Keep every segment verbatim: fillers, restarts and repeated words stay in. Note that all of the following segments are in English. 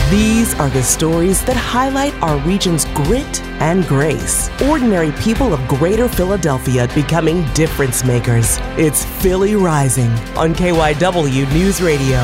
These are the stories that highlight our region's grit and grace. Ordinary people of Greater Philadelphia becoming difference makers. It's Philly Rising on K Y W News Radio.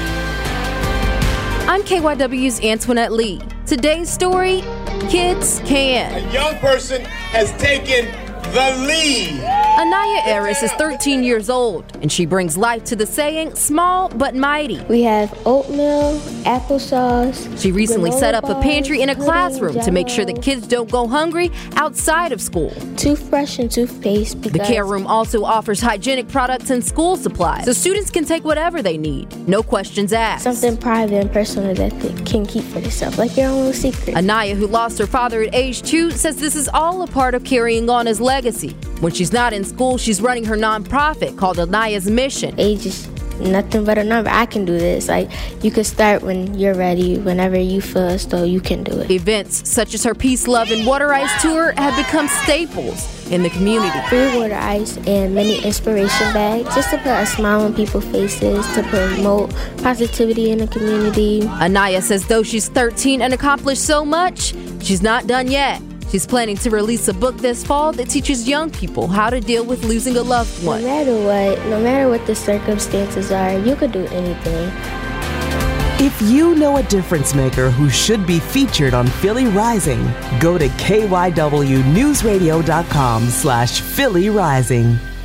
I'm K Y W's Antoinette Lee. Today's story, kids can. A young person has taken the lead. Anaya Eris is thirteen years old, and she brings life to the saying, small but mighty. We have oatmeal, applesauce. She recently set up a bars, pantry in a pudding, classroom to make sure that Jell-O, kids don't go hungry outside of school. toothbrush and toothpaste. The care room also offers hygienic products and school supplies, so students can take whatever they need. No questions asked. Something private and personal that they can keep for themselves, like their own little secret. Anaya, who lost her father at age two, says this is all a part of carrying on his legacy. When she's not in school, she's running her nonprofit called Anaya's Mission. Age is nothing but a number. I can do this. Like, you can start when you're ready, whenever you feel as though you can do it. Events such as her Peace, Love, and Water Ice tour have become staples in the community. Free water ice and many inspiration bags, just to put a smile on people's faces, to promote positivity in the community. Anaya says though she's thirteen and accomplished so much, she's not done yet. She's planning to release a book this fall that teaches young people how to deal with losing a loved one. No matter what, no matter what the circumstances are, you could do anything. If you know a difference maker who should be featured on Philly Rising, go to K Y W News Radio dot com slash Philly Rising.